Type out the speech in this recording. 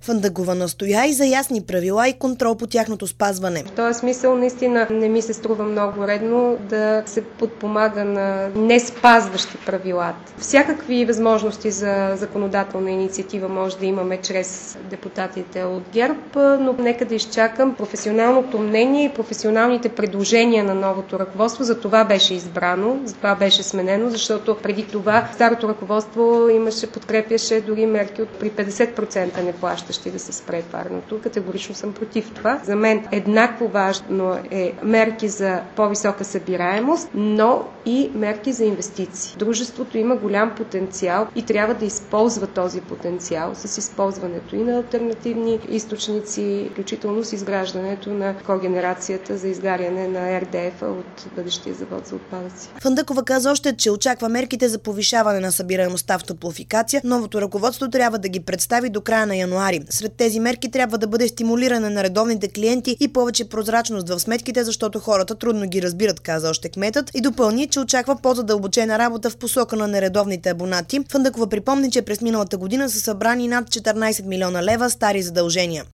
Фандъкова настоя и за ясни правила и контрол по тяхното спазване. В този смисъл наистина не ми се струва много редно да се подпомага на не спазващи правилата. Всякакви възможности за законодателна инициатива може да имаме чрез депутатите от ГЕРБ, но нека да изчакам професионалното мнение и професионалните предложения на новото ръководство. За това беше избрано, за това беше сменено, защото преди това старото ръководство подкрепяше дори мерки от при 50% неплащащи да се спре парното. Категорично съм против това. За мен еднакво важно е мерки за по-висока събираемост, но и мерки за инвестиции. Дружеството има голям потенциал и трябва да използва този потенциал с използването и на алтернативни източници, включително с изграждането на когенерацията за изгаряне на РДФ от бъдещия завод за отпадъци. Фандъкова каза още, че очаква мерките за повишаване на събираемостта в Топлофикация. Новото ръководство трябва да ги представи до края на януари. Сред тези мерки трябва да бъде стимулиране на редовните клиенти и повече прозрачност в сметките, защото хората трудно ги разбират, каза още кметът, и допълни, че очаква по-задълбочена работа в посока на нередовните абонати. Фандъкова припомни, че през миналата година са събрани над 14 милиона лева стари задължения.